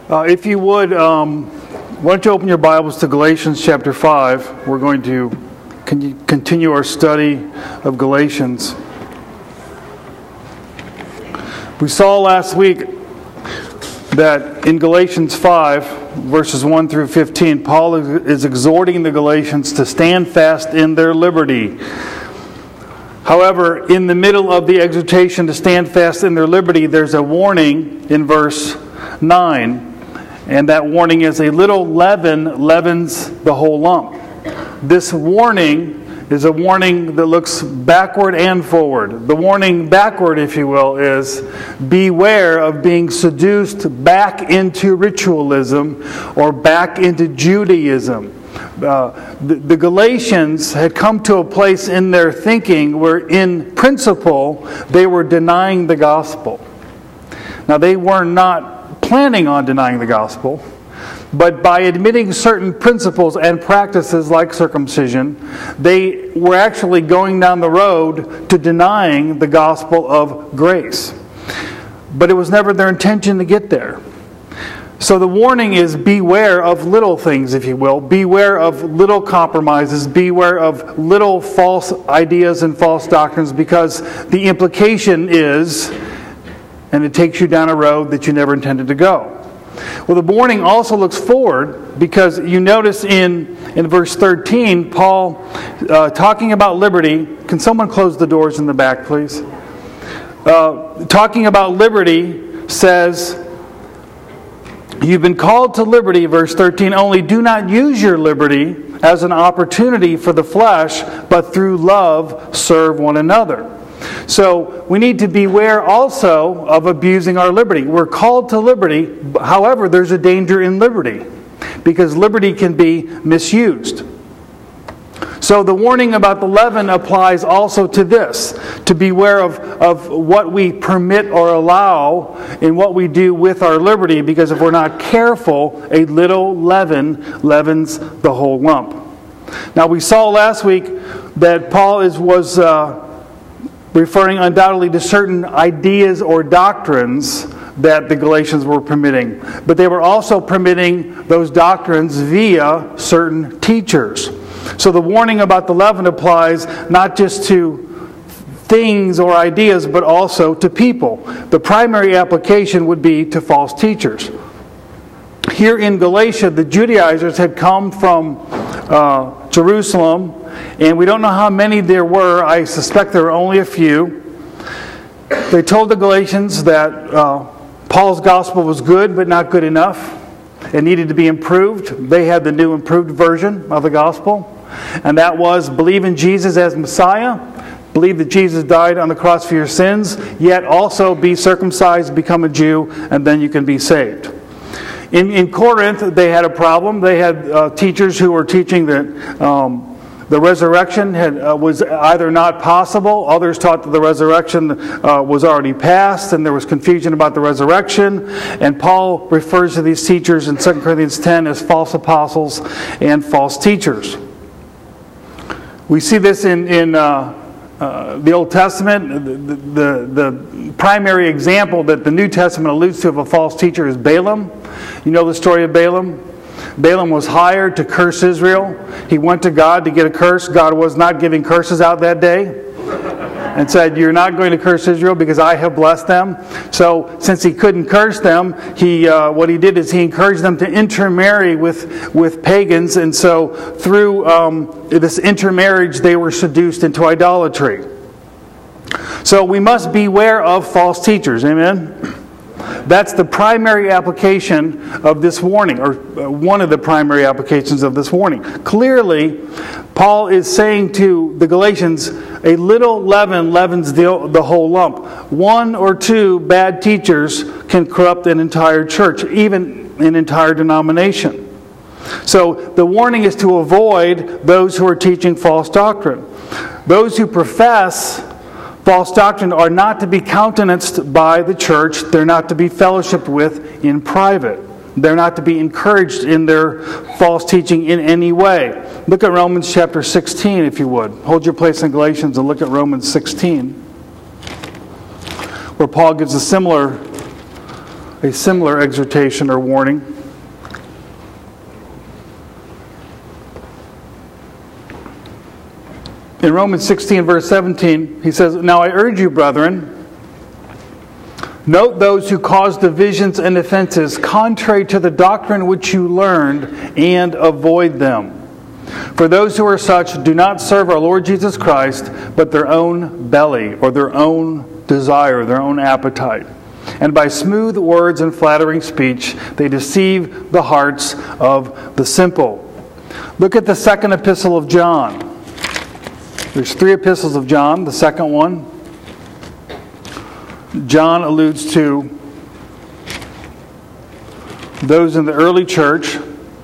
If you would, why don't you open your Bibles to Galatians chapter 5. We're going to continue our study of Galatians. We saw last week that in Galatians 5, verses 1 through 15, Paul is exhorting the Galatians to stand fast in their liberty. However, in the middle of the exhortation to stand fast in their liberty, there's a warning in verse 9. And that warning is a little leaven leavens the whole lump. This warning is a warning that looks backward and forward. The warning backward, if you will, is beware of being seduced back into ritualism or back into Judaism. The Galatians had come to a place in their thinking where in principle they were denying the gospel. Now they were not planning on denying the gospel, but by admitting certain principles and practices like circumcision, they were actually going down the road to denying the gospel of grace. But it was never their intention to get there. So the warning is beware of little things, if you will. Beware of little compromises. Beware of little false ideas and false doctrines, because the implication is, and it takes you down a road that you never intended to go. Well, the warning also looks forward, because you notice in verse 13, Paul talking about liberty. Can someone close the doors in the back, please? Talking about liberty says, you've been called to liberty, verse 13, only do not use your liberty as an opportunity for the flesh, but through love serve one another. So we need to beware also of abusing our liberty. We're called to liberty, however, there's a danger in liberty, because liberty can be misused. So the warning about the leaven applies also to this, to beware of what we permit or allow in what we do with our liberty, because if we're not careful, a little leaven leavens the whole lump. Now we saw last week that Paul was referring undoubtedly to certain ideas or doctrines that the Galatians were permitting. But they were also permitting those doctrines via certain teachers. So the warning about the leaven applies not just to things or ideas, but also to people. The primary application would be to false teachers. Here in Galatia, the Judaizers had come from Jerusalem, and we don't know how many there were. I suspect there were only a few. They told the Galatians that Paul's gospel was good, but not good enough. It needed to be improved. They had the new improved version of the gospel, and that was believe in Jesus as Messiah, believe that Jesus died on the cross for your sins, yet also be circumcised, become a Jew, and then you can be saved. In Corinth, they had a problem. They had teachers who were teaching that the resurrection was either not possible. Others taught that the resurrection was already past, and there was confusion about the resurrection. And Paul refers to these teachers in 2 Corinthians 10 as false apostles and false teachers. We see this in the Old Testament. The primary example that the New Testament alludes to of a false teacher is Balaam. You know the story of Balaam? Balaam was hired to curse Israel. He went to God to get a curse. God was not giving curses out that day, and said, you're not going to curse Israel because I have blessed them. So since he couldn't curse them, what he did is he encouraged them to intermarry with pagans. And so through this intermarriage, they were seduced into idolatry. So we must beware of false teachers. Amen? That's the primary application of this warning, or one of the primary applications of this warning. Clearly, Paul is saying to the Galatians, a little leaven leavens the whole lump. One or two bad teachers can corrupt an entire church, even an entire denomination. So the warning is to avoid those who are teaching false doctrine. Those who profess false doctrine are not to be countenanced by the church. They're not to be fellowshiped with in private. They're not to be encouraged in their false teaching in any way. Look at Romans chapter 16, if you would. Hold your place in Galatians and look at Romans 16, where Paul gives a similar a similar exhortation or warning. In Romans 16, verse 17, he says, "Now I urge you, brethren, note those who cause divisions and offenses contrary to the doctrine which you learned, and avoid them. For those who are such do not serve our Lord Jesus Christ, but their own belly," or their own desire, their own appetite. "And by smooth words and flattering speech, they deceive the hearts of the simple." Look at the second epistle of John. There's 3 epistles of John. The second one, John alludes to those in the early church.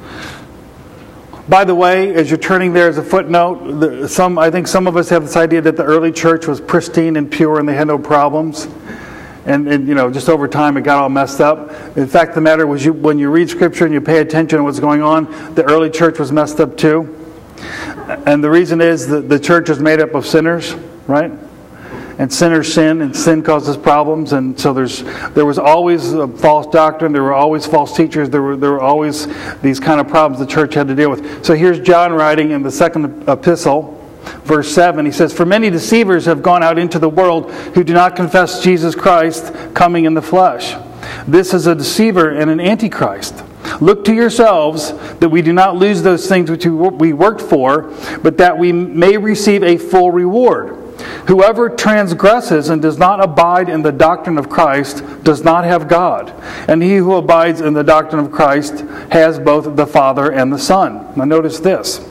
By the way, as you're turning there as a footnote, I think some of us have this idea that the early church was pristine and pure and they had no problems. And just over time it got all messed up. In fact, the matter was when you read Scripture and you pay attention to what's going on, the early church was messed up too. And the reason is that the church is made up of sinners, right? And sinners sin, and sin causes problems. And so there was always a false doctrine. There were always false teachers. There were always these kind of problems the church had to deal with. So here's John writing in the second epistle, verse 7. He says, "For many deceivers have gone out into the world who do not confess Jesus Christ coming in the flesh. This is a deceiver and an antichrist. Look to yourselves that we do not lose those things which we worked for, but that we may receive a full reward. Whoever transgresses and does not abide in the doctrine of Christ does not have God. And he who abides in the doctrine of Christ has both the Father and the Son." Now notice this.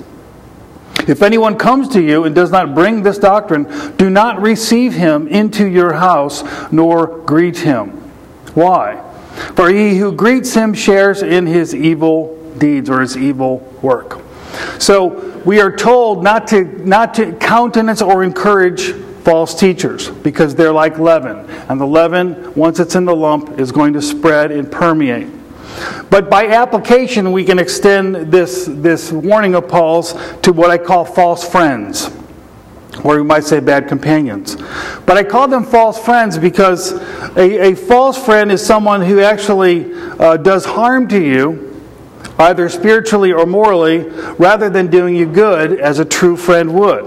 "If anyone comes to you and does not bring this doctrine, do not receive him into your house, nor greet him." Why? "For he who greets him shares in his evil deeds," or his evil work. So we are told not to countenance or encourage false teachers, because they're like leaven. And the leaven, once it's in the lump, is going to spread and permeate. But by application, we can extend this warning of Paul's to what I call false friends. Or we might say bad companions. But I call them false friends because a false friend is someone who actually does harm to you, either spiritually or morally, rather than doing you good as a true friend would.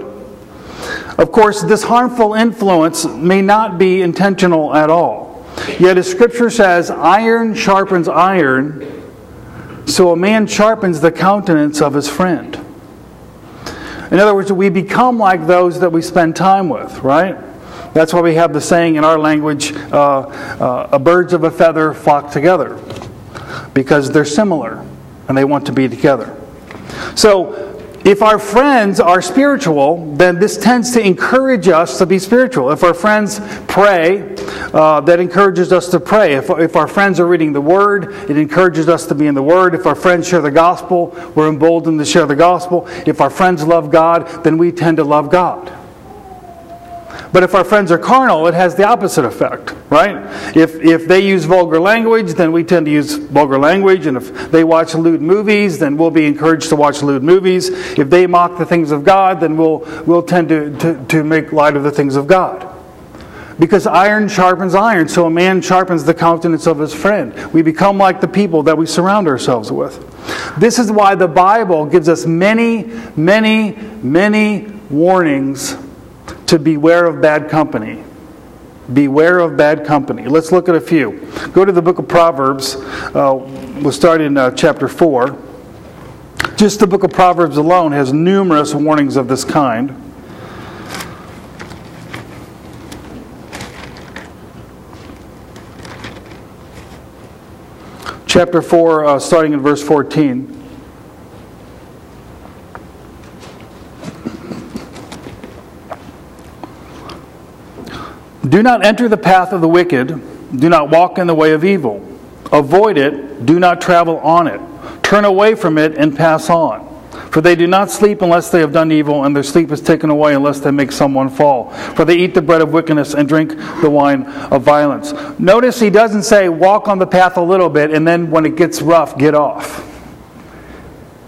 Of course, this harmful influence may not be intentional at all. Yet as Scripture says, iron sharpens iron, so a man sharpens the countenance of his friend. In other words, we become like those that we spend time with, right? That's why we have the saying in our language, birds of a feather flock together. Because they're similar and they want to be together. So, if our friends are spiritual, then this tends to encourage us to be spiritual. If our friends pray, that encourages us to pray. If our friends are reading the Word, it encourages us to be in the Word. If our friends share the gospel, we're emboldened to share the gospel. If our friends love God, then we tend to love God. But if our friends are carnal, it has the opposite effect, right? If they use vulgar language, then we tend to use vulgar language. And if they watch lewd movies, then we'll be encouraged to watch lewd movies. If they mock the things of God, then we'll tend to make light of the things of God. Because iron sharpens iron, so a man sharpens the countenance of his friend. We become like the people that we surround ourselves with. This is why the Bible gives us many, many, many warnings to beware of bad company. Beware of bad company. Let's look at a few. Go to the book of Proverbs. We'll start in chapter 4. Just the book of Proverbs alone has numerous warnings of this kind. Chapter 4, starting in verse 14. "Do not enter the path of the wicked. Do not walk in the way of evil. Avoid it. Do not travel on it. Turn away from it and pass on. For they do not sleep unless they have done evil, and their sleep is taken away unless they make someone fall. For they eat the bread of wickedness and drink the wine of violence." Notice he doesn't say walk on the path a little bit, and then when it gets rough, get off.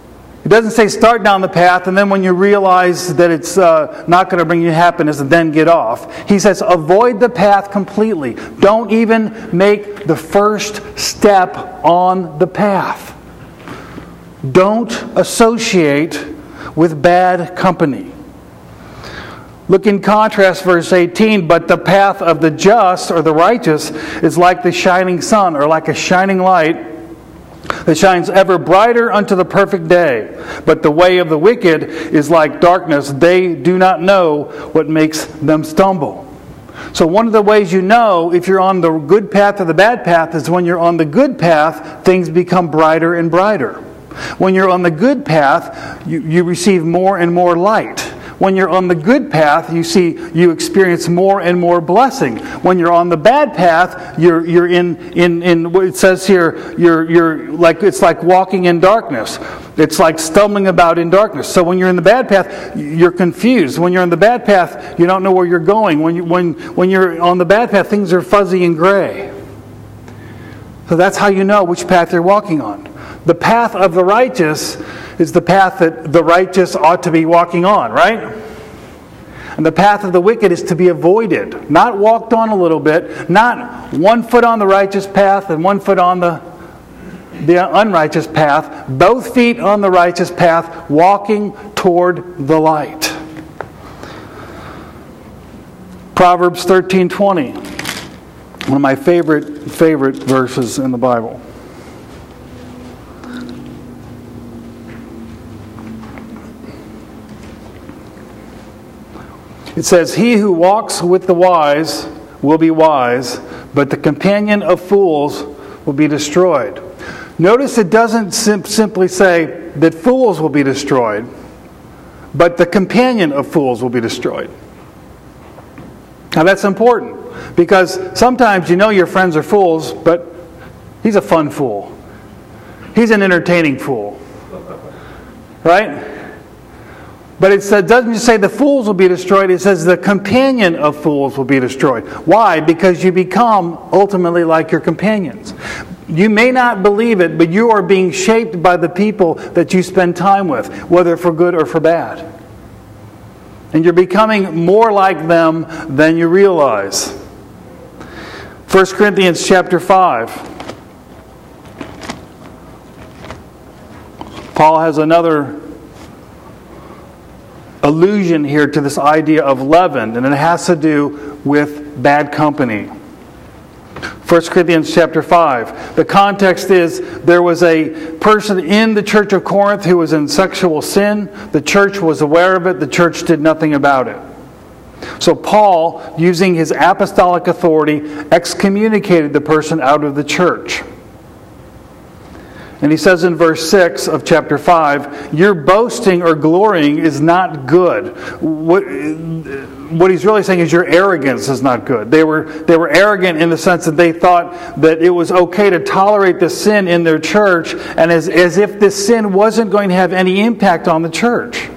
It doesn't say start down the path and then when you realize that it's not going to bring you happiness, then get off. He says avoid the path completely. Don't even make the first step on the path. Don't associate with bad company. Look in contrast, verse 18, but the path of the just or the righteous is like the shining sun or like a shining light that shines ever brighter unto the perfect day. But the way of the wicked is like darkness. They do not know what makes them stumble. So one of the ways you know if you're on the good path or the bad path is when you're on the good path, things become brighter and brighter. When you're on the good path, you receive more and more light. When you're on the good path, you experience more and more blessing. When you're on the bad path, you're in what it says here, you're like it's like walking in darkness. It's like stumbling about in darkness. So when you're in the bad path, you're confused. When you're on the bad path, you don't know where you're going. When you're on the bad path, things are fuzzy and gray. So that's how you know which path you're walking on. The path of the righteous is the path that the righteous ought to be walking on, right? And the path of the wicked is to be avoided, not walked on a little bit, not 1 foot on the righteous path and 1 foot on the unrighteous path, both feet on the righteous path, walking toward the light. Proverbs 13:20, one of my favorite verses in the Bible. It says, he who walks with the wise will be wise, but the companion of fools will be destroyed. Notice it doesn't simply say that fools will be destroyed, but the companion of fools will be destroyed. Now that's important, because sometimes you know your friends are fools, but he's a fun fool. He's an entertaining fool. Right? But it doesn't just say the fools will be destroyed, it says the companion of fools will be destroyed. Why? Because you become ultimately like your companions. You may not believe it, but you are being shaped by the people that you spend time with, whether for good or for bad. And you're becoming more like them than you realize. 1 Corinthians chapter 5. Paul has another allusion here to this idea of leaven, and it has to do with bad company. 1 Corinthians chapter 5. The context is there was a person in the church of Corinth who was in sexual sin. The church was aware of it. The church did nothing about it. So Paul, using his apostolic authority, excommunicated the person out of the church. And he says in verse 6 of chapter 5, your boasting or glorying is not good. What he's really saying is your arrogance is not good. They were arrogant in the sense that they thought that it was okay to tolerate the sin in their church, and as if this sin wasn't going to have any impact on the church.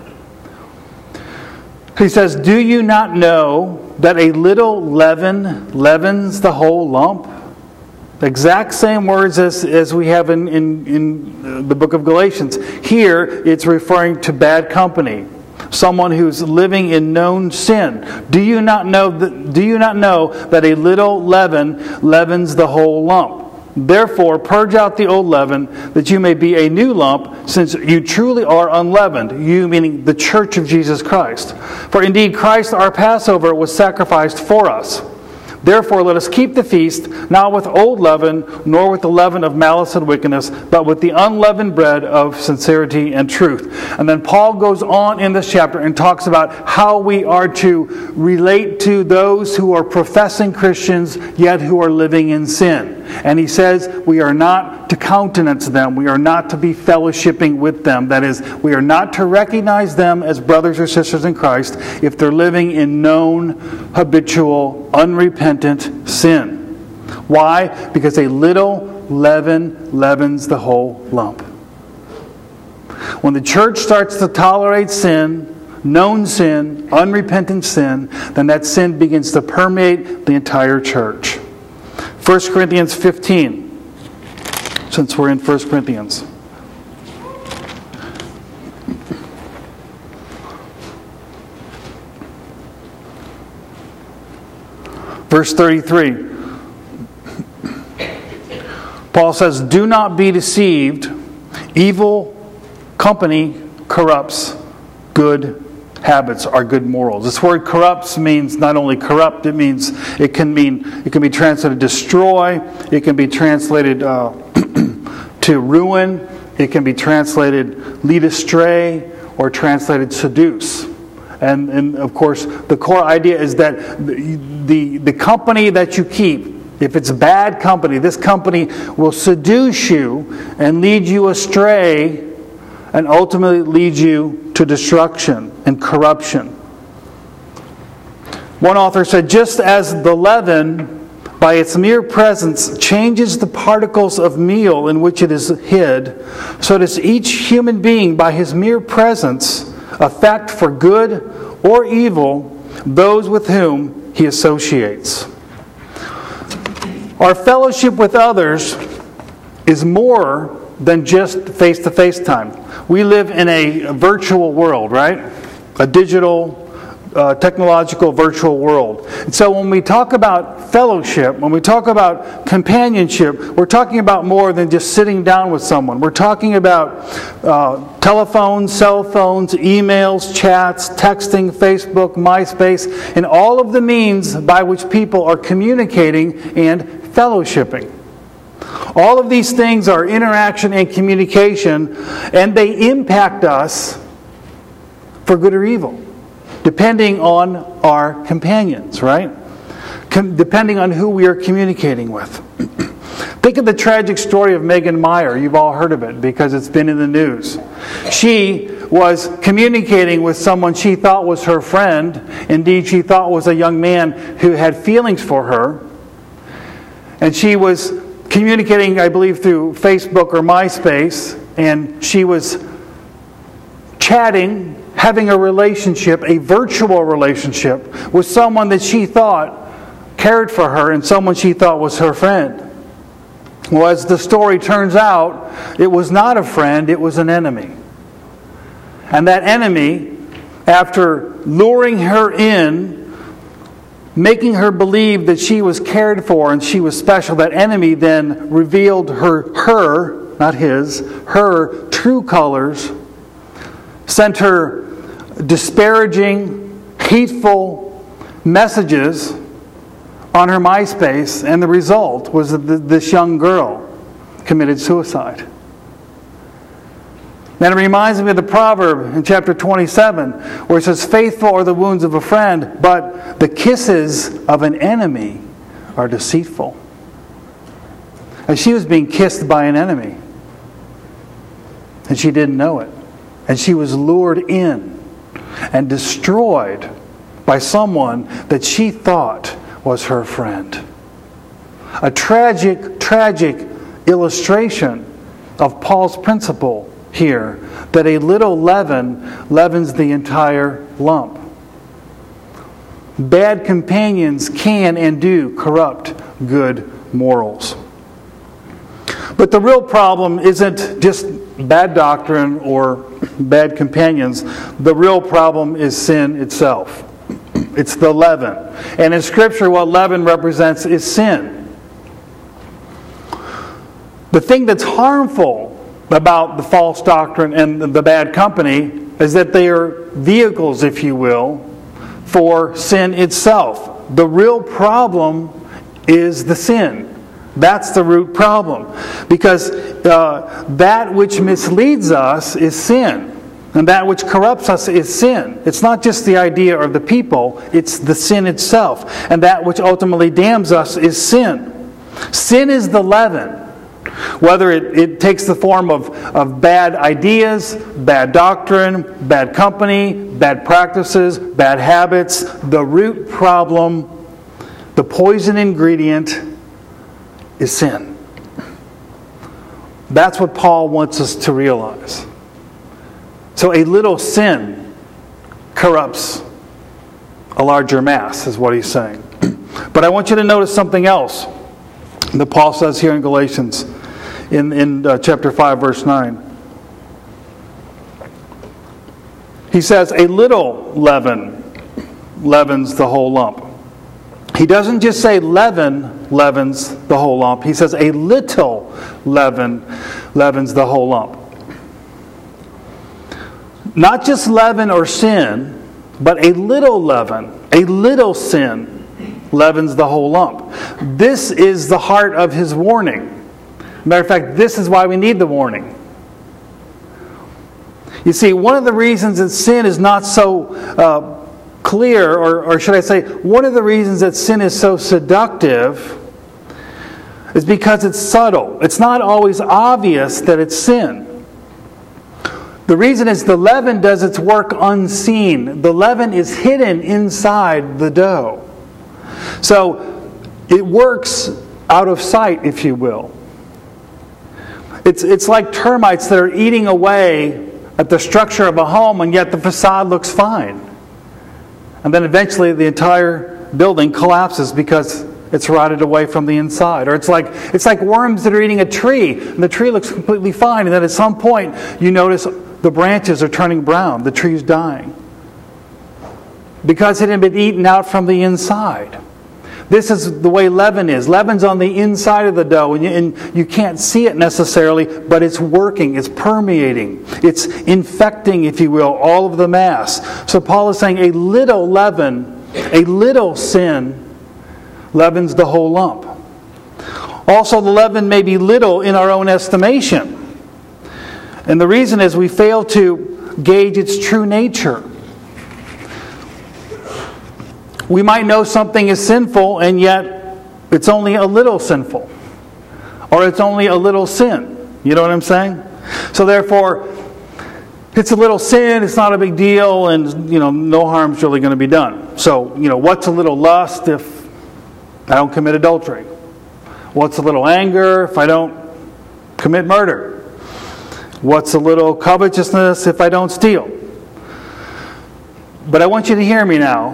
He says, do you not know that a little leaven leavens the whole lump? The exact same words as we have in the book of Galatians. Here, it's referring to bad company. Someone who's living in known sin. Do you not know that a little leaven leavens the whole lump? Therefore, purge out the old leaven, that you may be a new lump, since you truly are unleavened. You, meaning the church of Jesus Christ. For indeed, Christ our Passover was sacrificed for us. Therefore, let us keep the feast, not with old leaven, nor with the leaven of malice and wickedness, but with the unleavened bread of sincerity and truth. And then Paul goes on in this chapter and talks about how we are to relate to those who are professing Christians, yet who are living in sin. And he says we are not to countenance them. We are not to be fellowshipping with them. That is, we are not to recognize them as brothers or sisters in Christ if they're living in known, habitual, unrepentant sin. Why? Because a little leaven leavens the whole lump. When the church starts to tolerate sin, known sin, unrepentant sin, then that sin begins to permeate the entire church. 1 Corinthians 15, since we're in 1 Corinthians. Verse 33. Paul says, "Do not be deceived. Evil company corrupts good habits, or good morals." This word "corrupts" means not only corrupt, it can be translated destroy, it can be translated to ruin, it can be translated lead astray, or translated seduce. And of course, the core idea is that the company that you keep, if it's bad company, this company will seduce you and lead you astray and ultimately lead you to destruction and corruption. One author said, "Just as the leaven, by its mere presence, changes the particles of meal in which it is hid, so does each human being, by his mere presence, affect for good or evil those with whom he associates." Our fellowship with others is more than just face-to-face time. We live in a virtual world, right? A digital, technological, virtual world. And so when we talk about fellowship, when we talk about companionship, we're talking about more than just sitting down with someone. We're talking about telephones, cell phones, emails, chats, texting, Facebook, MySpace, and all of the means by which people are communicating and fellowshipping. All of these things are interaction and communication, and they impact us for good or evil, depending on our companions, right? Depending on who we are communicating with. Think of the tragic story of Megan Meyer. You've all heard of it because it's been in the news. She was communicating with someone she thought was her friend. Indeed, she thought was a young man who had feelings for her. And she was communicating, I believe, through Facebook or MySpace. And she was chatting, having a relationship, a virtual relationship, with someone that she thought cared for her and someone she thought was her friend. Well, as the story turns out, it was not a friend, it was an enemy. And that enemy, after luring her in, making her believe that she was cared for and she was special, that enemy then revealed her, not his, her true colors, sent her disparaging, hateful messages on her MySpace, and the result was that this young girl committed suicide. And it reminds me of the proverb in chapter 27, where it says, "Faithful are the wounds of a friend, but the kisses of an enemy are deceitful." And she was being kissed by an enemy, and she didn't know it. And she was lured in and destroyed by someone that she thought was her friend. A tragic, tragic illustration of Paul's principle here, that a little leaven leavens the entire lump. Bad companions can and do corrupt good morals. But the real problem isn't just bad doctrine or bad companions. The real problem is sin itself. It's the leaven. And in Scripture, what leaven represents is sin. The thing that's harmful about the false doctrine and the bad company is that they are vehicles, if you will, for sin itself. The real problem is the sin. That's the root problem. Because that which misleads us is sin. And that which corrupts us is sin. It's not just the idea or the people, it's the sin itself. And that which ultimately damns us is sin. Sin is the leaven. Whether it takes the form of bad ideas, bad doctrine, bad company, bad practices, bad habits, the root problem, the poison ingredient is sin. That's what Paul wants us to realize. So a little sin corrupts a larger mass, is what he's saying. But I want you to notice something else that Paul says here in Galatians, in chapter 5, verse 9. He says, "A little leaven leavens the whole lump." He doesn't just say leaven leavens the whole lump. He says a little leaven leavens the whole lump. Not just leaven or sin, but a little leaven, a little sin leavens the whole lump. This is the heart of his warning. Matter of fact, this is why we need the warning. You see, one of the reasons that sin is not so clear, or should I say, one of the reasons that sin is so seductive is because it's subtle. It's not always obvious that it's sin. The reason is the leaven does its work unseen. The leaven is hidden inside the dough. So it works out of sight, if you will. It's like termites that are eating away at the structure of a home, and yet the facade looks fine. And then eventually the entire building collapses because it's rotted away from the inside. Or it's like worms that are eating a tree, and the tree looks completely fine, and then at some point you notice the branches are turning brown, the tree's dying. Because it had been eaten out from the inside. This is the way leaven is. Leaven's on the inside of the dough, and you can't see it necessarily, but it's working, it's permeating, it's infecting, if you will, all of the mass. So Paul is saying a little leaven, a little sin, leavens the whole lump. Also, the leaven may be little in our own estimation. And the reason is we fail to gauge its true nature. We might know something is sinful, and yet it's only a little sinful. Or it's only a little sin. You know what I'm saying? So therefore, it's a little sin, it's not a big deal, and no harm's really going to be done. So, what's a little lust if I don't commit adultery? What's a little anger if I don't commit murder? What's a little covetousness if I don't steal? But I want you to hear me now.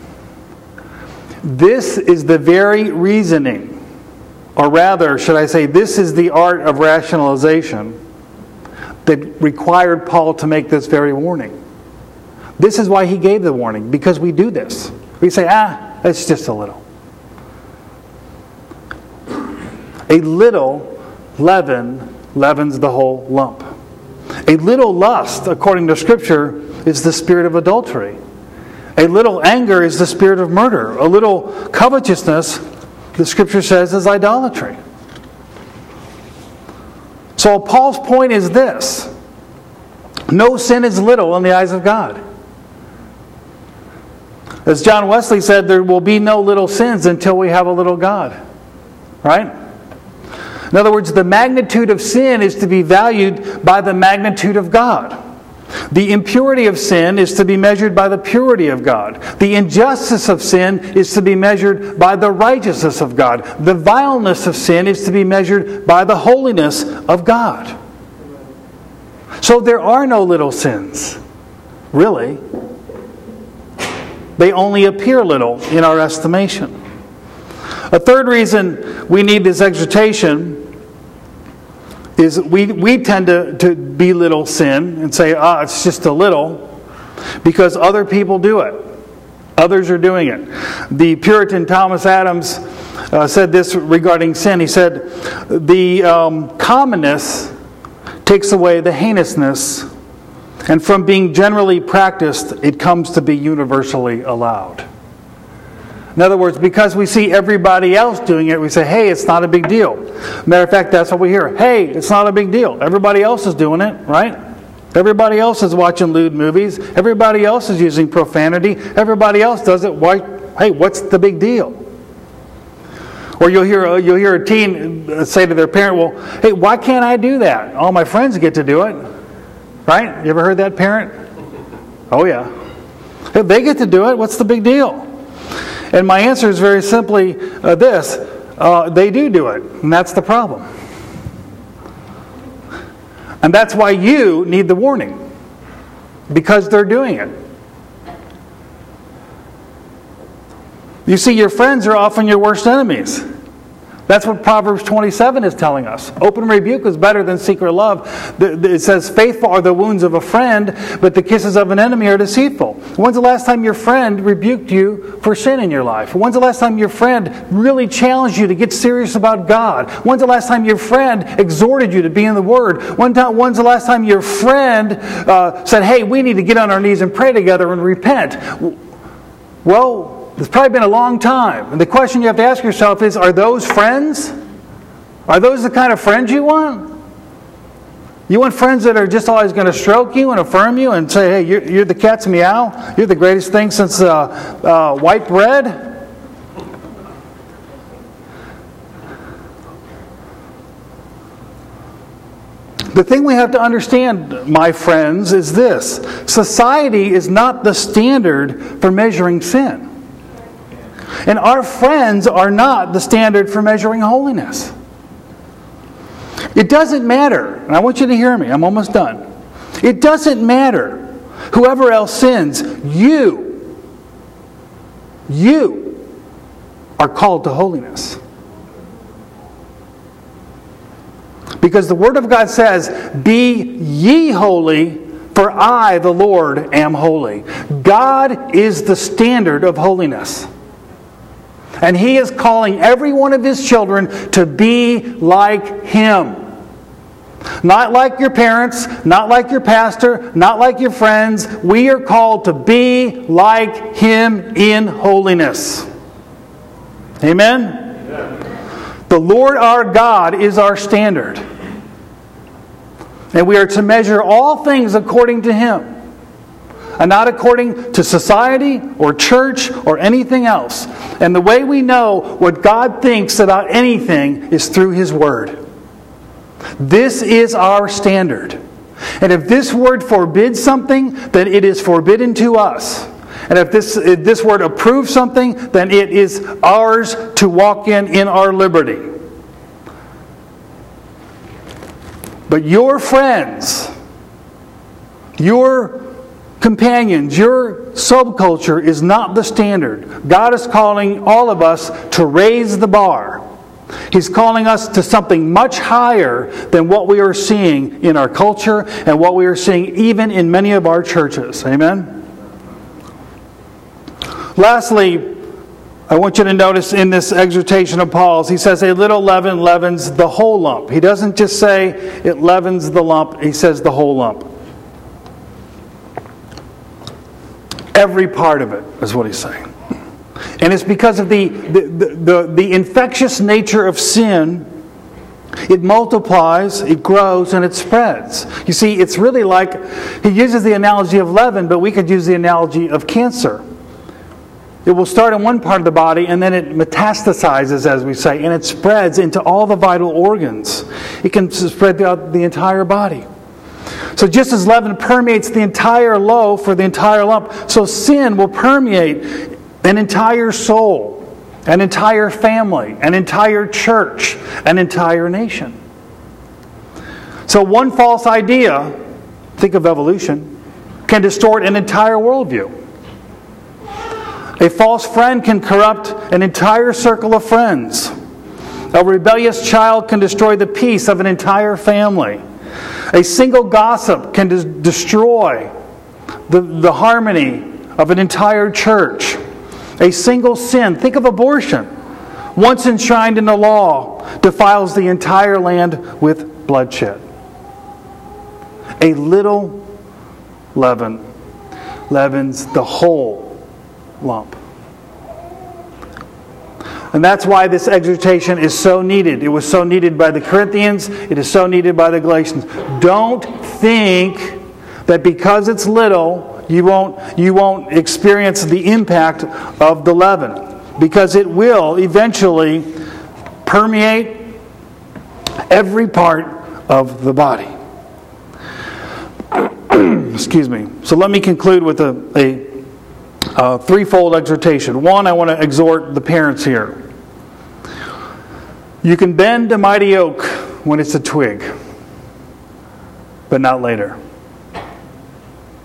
This is the very reasoning, or rather, should I say, this is the art of rationalization that required Paul to make this very warning. This is why he gave the warning, because we do this. We say, it's just a little. A little leaven leavens the whole lump. A little lust, according to Scripture, is the spirit of adultery. A little anger is the spirit of murder. A little covetousness, the Scripture says, is idolatry. So Paul's point is this. No sin is little in the eyes of God. As John Wesley said, there will be no little sins until we have a little God. Right? In other words, the magnitude of sin is to be valued by the magnitude of God. The impurity of sin is to be measured by the purity of God. The injustice of sin is to be measured by the righteousness of God. The vileness of sin is to be measured by the holiness of God. So there are no little sins, really. They only appear little in our estimation. A third reason we need this exhortation is we tend to belittle sin and say, it's just a little, because other people do it. Others are doing it. The Puritan Thomas Adams said this regarding sin. He said, the commonness takes away the heinousness, and from being generally practiced, it comes to be universally allowed. In other words, because we see everybody else doing it, we say, hey, it's not a big deal. Matter of fact, that's what we hear. Hey, it's not a big deal. Everybody else is doing it, right? Everybody else is watching lewd movies. Everybody else is using profanity. Everybody else does it. Why? Hey, what's the big deal? Or you'll hear a teen say to their parent, well, hey, why can't I do that? All my friends get to do it. Right? You ever heard that parent? Oh, yeah. Hey, they get to do it. What's the big deal? And my answer is very simply this. They do it. And that's the problem. And that's why you need the warning. Because they're doing it. You see, your friends are often your worst enemies. That's what Proverbs 27 is telling us. Open rebuke is better than secret love. It says, faithful are the wounds of a friend, but the kisses of an enemy are deceitful. When's the last time your friend rebuked you for sin in your life? When's the last time your friend really challenged you to get serious about God? When's the last time your friend exhorted you to be in the Word? When's the last time your friend said, hey, we need to get on our knees and pray together and repent? Well, it's probably been a long time. And the question you have to ask yourself is, are those friends? Are those the kind of friends you want? You want friends that are just always going to stroke you and affirm you and say, hey, you're the cat's meow. You're the greatest thing since white bread. The thing we have to understand, my friends, is this. Society is not the standard for measuring sin. And our friends are not the standard for measuring holiness. It doesn't matter, and I want you to hear me, I'm almost done. It doesn't matter whoever else sins, you are called to holiness. Because the Word of God says, be ye holy, for I, the Lord, am holy. God is the standard of holiness. And He is calling every one of His children to be like Him. Not like your parents, not like your pastor, not like your friends. We are called to be like Him in holiness. Amen? Amen. The Lord our God is our standard. And we are to measure all things according to Him. And not according to society or church or anything else. And the way we know what God thinks about anything is through His Word. This is our standard. And if this Word forbids something, then it is forbidden to us. And if this Word approves something, then it is ours to walk in our liberty. But your friends, your companions, your subculture is not the standard. God is calling all of us to raise the bar. He's calling us to something much higher than what we are seeing in our culture and what we are seeing even in many of our churches. Amen? Lastly, I want you to notice in this exhortation of Paul's, he says a little leaven leavens the whole lump. He doesn't just say it leavens the lump, he says the whole lump. Every part of it is what he's saying. And it's because of the infectious nature of sin. It multiplies, it grows, and it spreads. You see, it's really like, he uses the analogy of leaven, but we could use the analogy of cancer. It will start in one part of the body, and then it metastasizes, as we say, and it spreads into all the vital organs. It can spread throughout the entire body. So just as leaven permeates the entire loaf or the entire lump, so sin will permeate an entire soul, an entire family, an entire church, an entire nation. So one false idea, think of evolution, can distort an entire worldview. A false friend can corrupt an entire circle of friends. A rebellious child can destroy the peace of an entire family. A single gossip can destroy the harmony of an entire church. A single sin, think of abortion, once enshrined in the law, defiles the entire land with bloodshed. A little leaven leavens the whole lump. And that's why this exhortation is so needed. It was so needed by the Corinthians. It is so needed by the Galatians. Don't think that because it's little, you won't experience the impact of the leaven. Because it will eventually permeate every part of the body. Excuse me. So let me conclude with a threefold exhortation. One, I want to exhort the parents here. You can bend a mighty oak when it's a twig, but not later.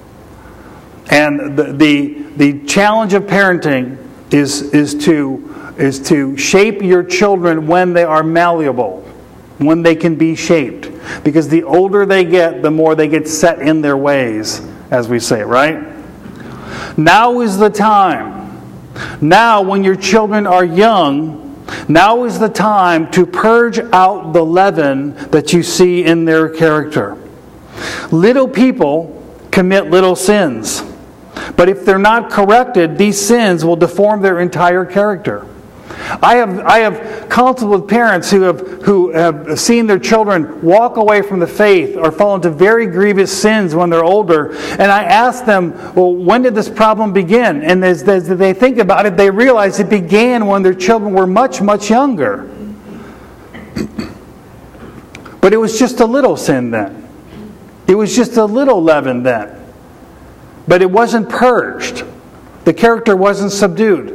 And the challenge of parenting is to is to shape your children when they are malleable, when they can be shaped. Because the older they get, the more they get set in their ways, as we say, right? Now is the time. Now, when your children are young, now is the time to purge out the leaven that you see in their character. Little people commit little sins. But if they're not corrected, these sins will deform their entire character. I have counseled with parents who have seen their children walk away from the faith or fall into very grievous sins when they're older. And I ask them, well, when did this problem begin? And as they think about it, they realize it began when their children were much, much younger. But it was just a little sin then. It was just a little leaven then. But it wasn't purged. The character wasn't subdued.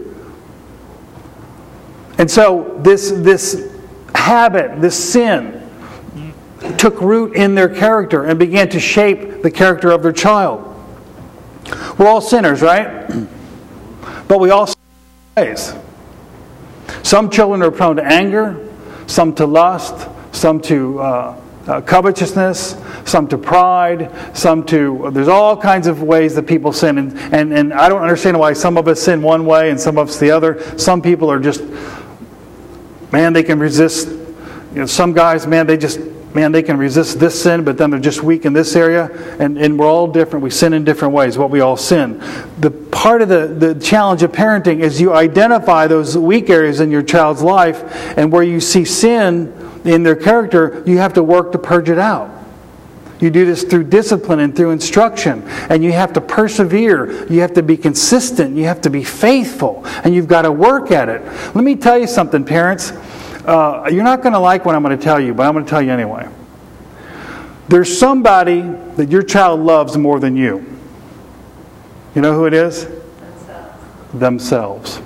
And so this habit, this sin, took root in their character and began to shape the character of their child. We're all sinners, right? But we all sin in ways. Some children are prone to anger, some to lust, some to covetousness, some to pride, some to... There's all kinds of ways that people sin. And I don't understand why some of us sin one way and some of us the other. Some people are just... Man, they can resist. Some guys, they can resist this sin, but then they're just weak in this area. And we're all different. We sin in different ways, what we all sin. The part of the challenge of parenting is you identify those weak areas in your child's life, and where you see sin in their character, you have to work to purge it out. You do this through discipline and through instruction. And you have to persevere. You have to be consistent. You have to be faithful. And you've got to work at it. Let me tell you something, parents. You're not going to like what I'm going to tell you, but I'm going to tell you anyway. There's somebody that your child loves more than you. You know who it is? Themselves.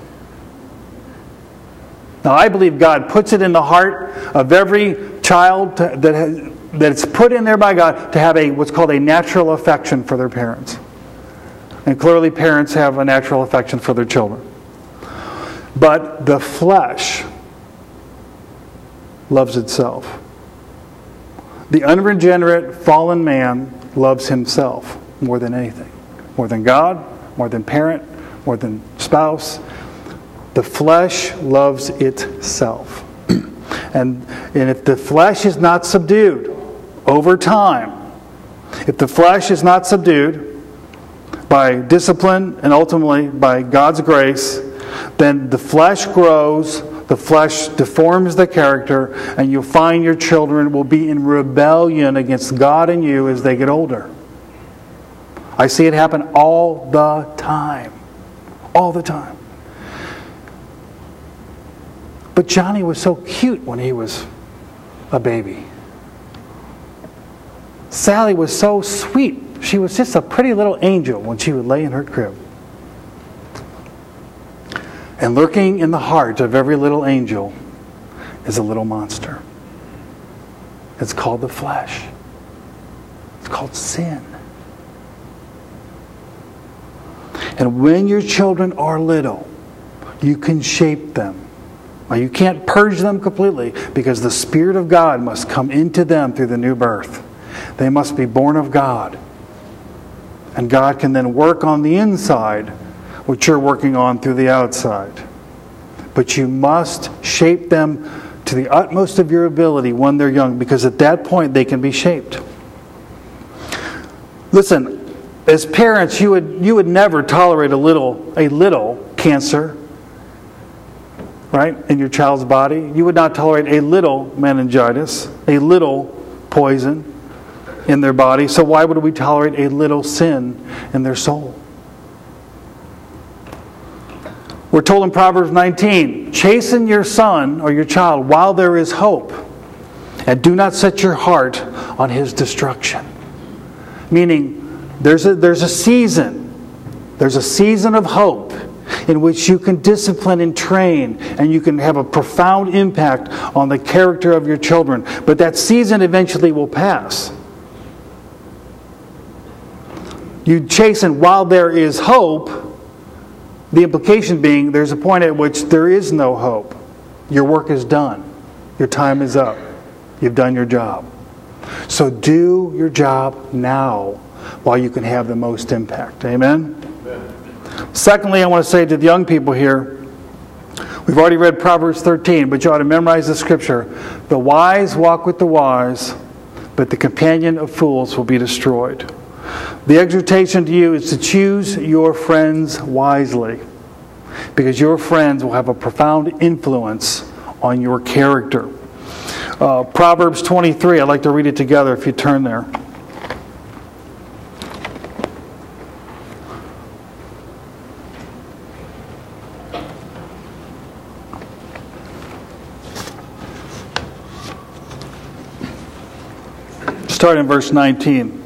Now, I believe God puts it in the heart of every child that it's put in there by God to have what's called a natural affection for their parents. And clearly parents have a natural affection for their children. But the flesh loves itself. The unregenerate, fallen man loves himself more than anything. More than God, more than parent, more than spouse. The flesh loves itself. And if the flesh is not subdued over time, if the flesh is not subdued by discipline and ultimately by God's grace, then the flesh grows, the flesh deforms the character, and you'll find your children will be in rebellion against God and you as they get older. I see it happen all the time. All the time. But Johnny was so cute when he was a baby. Sally was so sweet. She was just a pretty little angel when she would lay in her crib. And lurking in the heart of every little angel is a little monster. It's called the flesh. It's called sin. And when your children are little, you can shape them. Now, you can't purge them completely because the Spirit of God must come into them through the new birth. They must be born of God. And God can then work on the inside what you're working on through the outside. But you must shape them to the utmost of your ability when they're young, because at that point they can be shaped. Listen, as parents, you would never tolerate a little cancer, right, in your child's body. You would not tolerate a little meningitis, a little poison in their body. So why would we tolerate a little sin in their soul? We're told in Proverbs 19, chasten your son or your child while there is hope, and do not set your heart on his destruction. Meaning, there's a season. There's a season of hope in which you can discipline and train, and you can have a profound impact on the character of your children. But that season eventually will pass. You chasten while there is hope. The implication being there's a point at which there is no hope. Your work is done. Your time is up. You've done your job. So do your job now while you can have the most impact. Amen? Amen. Secondly, I want to say to the young people here, we've already read Proverbs 13, but you ought to memorize the scripture. The wise walk with the wise, but the companion of fools will be destroyed. The exhortation to you is to choose your friends wisely, because your friends will have a profound influence on your character. Proverbs 23, I'd like to read it together if you turn there. Start in verse 19.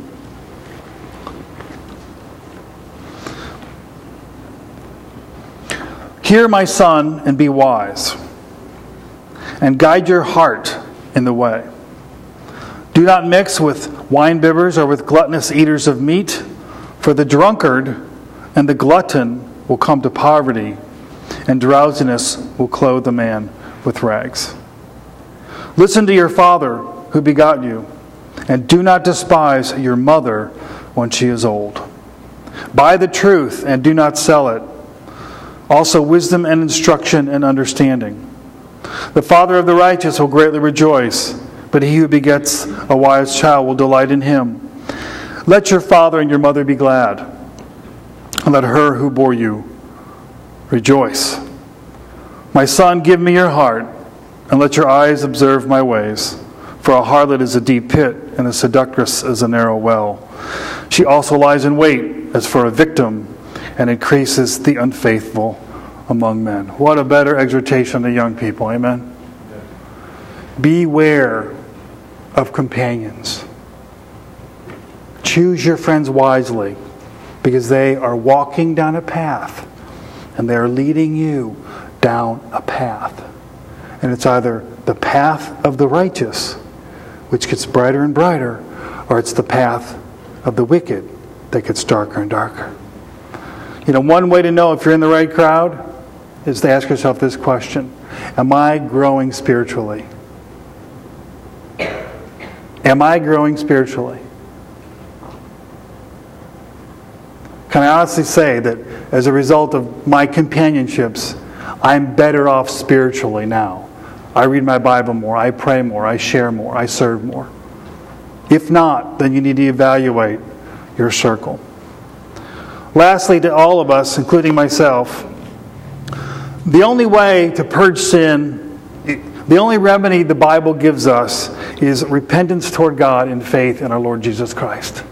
Hear, my son, and be wise, and guide your heart in the way. Do not mix with winebibbers or with gluttonous eaters of meat, for the drunkard and the glutton will come to poverty, and drowsiness will clothe the man with rags. Listen to your father who begot you, and do not despise your mother when she is old. Buy the truth and do not sell it. Also wisdom and instruction and understanding. The father of the righteous will greatly rejoice, but he who begets a wise child will delight in him. Let your father and your mother be glad, and let her who bore you rejoice. My son, give me your heart, and let your eyes observe my ways. For a harlot is a deep pit, and a seductress is a narrow well. She also lies in wait as for a victim, and increases the unfaithful among men. What a better exhortation to young people, amen? Beware of companions. Choose your friends wisely, because they are walking down a path, and they are leading you down a path. And it's either the path of the righteous, which gets brighter and brighter, or it's the path of the wicked that gets darker and darker. You know, one way to know if you're in the right crowd is to ask yourself this question: am I growing spiritually? Am I growing spiritually? Can I honestly say that as a result of my companionships, I'm better off spiritually now? I read my Bible more, I pray more, I share more, I serve more. If not, then you need to evaluate your circle. Lastly, to all of us, including myself, the only way to purge sin, the only remedy the Bible gives us is repentance toward God and faith in our Lord Jesus Christ.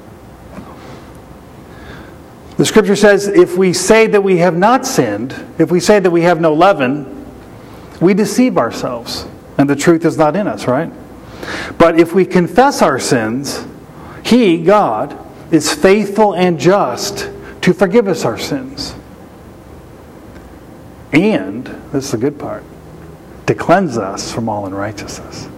The Scripture says if we say that we have not sinned, if we say that we have no leaven, we deceive ourselves, and the truth is not in us, right? But if we confess our sins, He, God, is faithful and just to forgive us our sins. And, this is the good part, to cleanse us from all unrighteousness.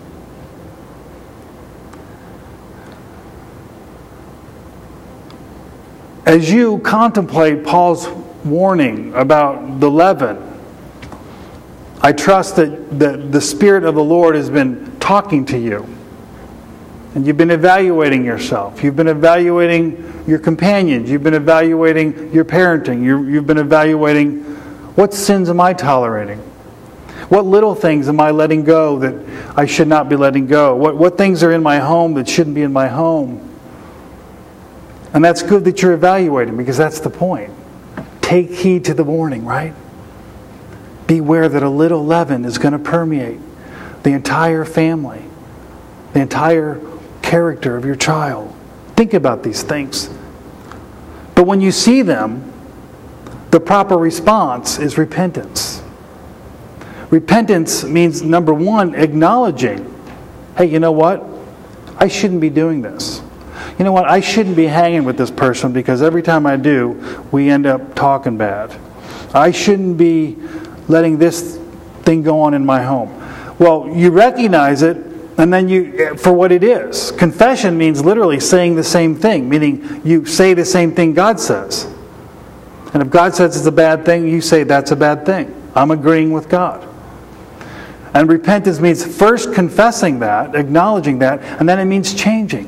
As you contemplate Paul's warning about the leaven, I trust that the Spirit of the Lord has been talking to you. And you've been evaluating yourself. You've been evaluating your companions. You've been evaluating your parenting. You've been evaluating, what sins am I tolerating? What little things am I letting go that I should not be letting go? What things are in my home that shouldn't be in my home? And that's good that you're evaluating, because that's the point. Take heed to the warning, right? Beware that a little leaven is going to permeate the entire family, the entire character of your child. Think about these things. But when you see them, the proper response is repentance. Repentance means, number one, acknowledging, hey, you know what? I shouldn't be doing this. You know what? I shouldn't be hanging with this person, because every time I do, we end up talking bad. I shouldn't be letting this thing go on in my home. Well, you recognize it, and then you, for what it is. Confession means literally saying the same thing, meaning you say the same thing God says. And if God says it's a bad thing, you say that's a bad thing. I'm agreeing with God. And repentance means first confessing that, acknowledging that, and then it means changing.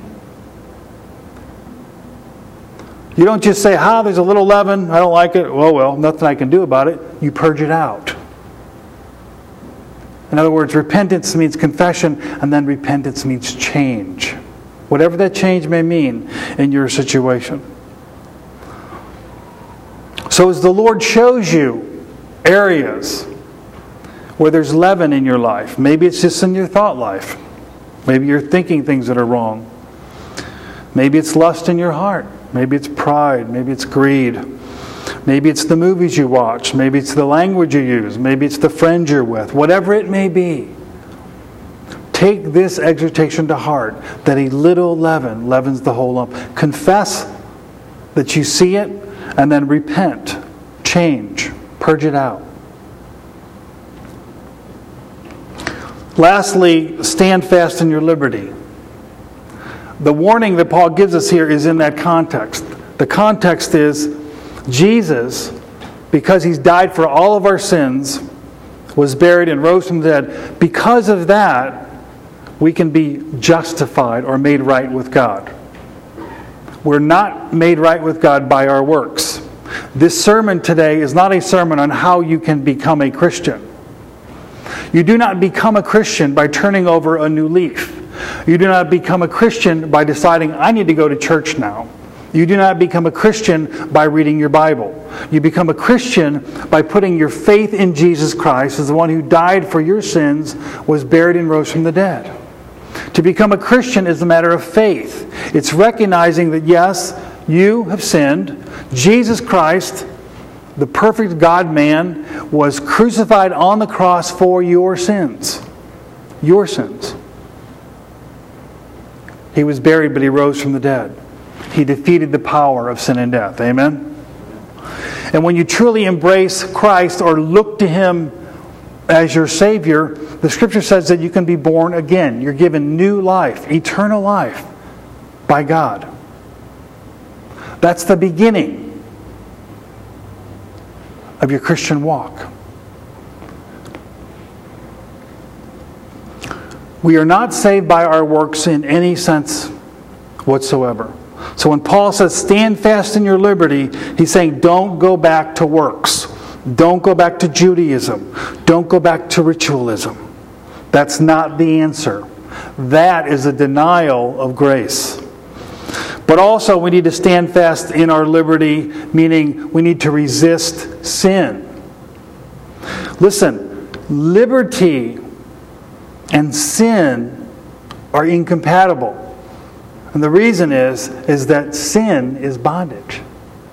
You don't just say, there's a little leaven, I don't like it, well, nothing I can do about it. You purge it out. In other words, repentance means confession, and then repentance means change. Whatever that change may mean in your situation. So as the Lord shows you areas where there's leaven in your life, maybe it's just in your thought life. Maybe you're thinking things that are wrong. Maybe it's lust in your heart. Maybe it's pride. Maybe it's greed. Maybe it's the movies you watch. Maybe it's the language you use. Maybe it's the friends you're with. Whatever it may be. Take this exhortation to heart, that a little leaven leavens the whole lump. Confess that you see it, and then repent. Change. Purge it out. Lastly, stand fast in your liberty. The warning that Paul gives us here is in that context. The context is Jesus, because He's died for all of our sins, was buried and rose from the dead. Because of that, we can be justified or made right with God. We're not made right with God by our works. This sermon today is not a sermon on how you can become a Christian. You do not become a Christian by turning over a new leaf. You do not become a Christian by deciding, I need to go to church now. You do not become a Christian by reading your Bible. You become a Christian by putting your faith in Jesus Christ as the one who died for your sins, was buried and rose from the dead. To become a Christian is a matter of faith. It's recognizing that yes, you have sinned. Jesus Christ, the perfect God-man, was crucified on the cross for your sins. Your sins. He was buried, but He rose from the dead. He defeated the power of sin and death. Amen? And when you truly embrace Christ or look to Him as your Savior, the Scripture says that you can be born again. You're given new life, eternal life by God. That's the beginning of your Christian walk. We are not saved by our works in any sense whatsoever. So when Paul says, stand fast in your liberty, he's saying, don't go back to works. Don't go back to Judaism. Don't go back to ritualism. That's not the answer. That is a denial of grace. But also we need to stand fast in our liberty, meaning we need to resist sin. Listen, liberty and sin are incompatible. And the reason is that sin is bondage.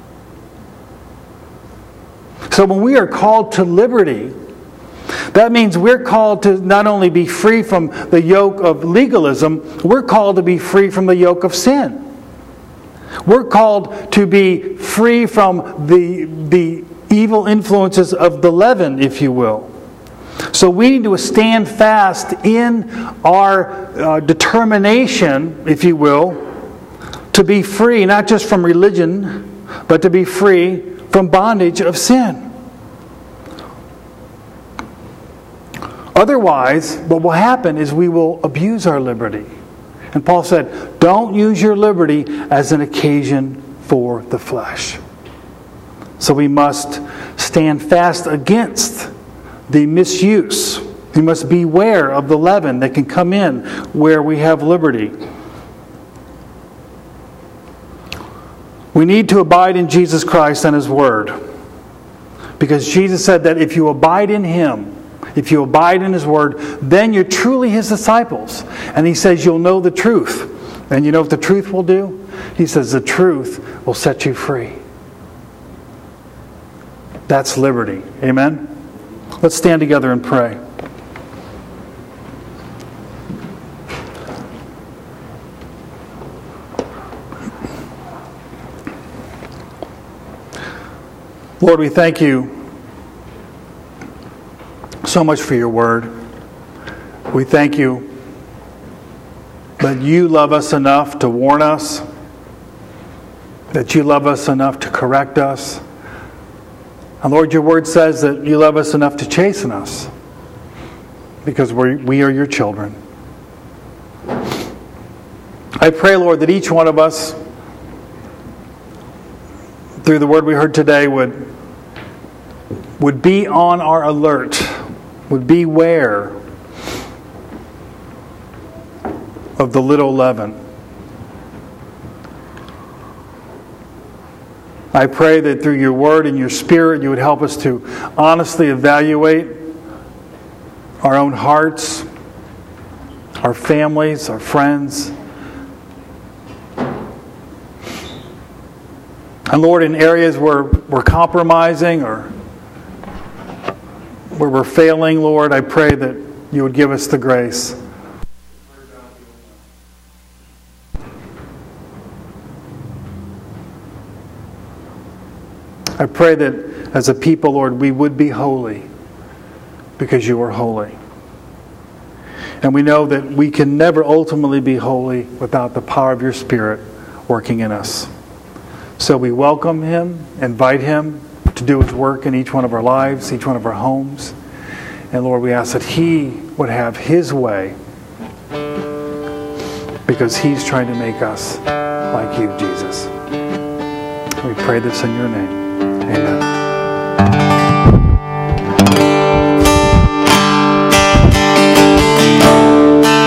So when we are called to liberty, that means we're called to not only be free from the yoke of legalism, we're called to be free from the yoke of sin. We're called to be free from the evil influences of the leaven, if you will. So we need to stand fast in our determination, if you will, to be free, not just from religion, but to be free from bondage of sin. Otherwise, what will happen is we will abuse our liberty. And Paul said, don't use your liberty as an occasion for the flesh. So we must stand fast against the misuse. We must beware of the leaven that can come in where we have liberty. We need to abide in Jesus Christ and His Word. Because Jesus said that if you abide in Him, if you abide in His Word, then you're truly His disciples. And He says you'll know the truth. And you know what the truth will do? He says the truth will set you free. That's liberty. Amen? Let's stand together and pray. Lord, we thank You so much for Your Word. We thank You that You love us enough to warn us, that You love us enough to correct us, And Lord, your word says that you love us enough to chasten us because we are your children. I pray, Lord, that each one of us, through the word we heard today, would be on our alert, would beware of the little leaven. I pray that through your word and your spirit, you would help us to honestly evaluate our own hearts, our families, our friends. And Lord, in areas where we're compromising or where we're failing, Lord, I pray that you would give us the grace. I pray that as a people, Lord, we would be holy because you are holy. And we know that we can never ultimately be holy without the power of your Spirit working in us. So we welcome him, invite him to do his work in each one of our lives, each one of our homes. And Lord, we ask that he would have his way because he's trying to make us like you, Jesus. We pray this in your name. Amen.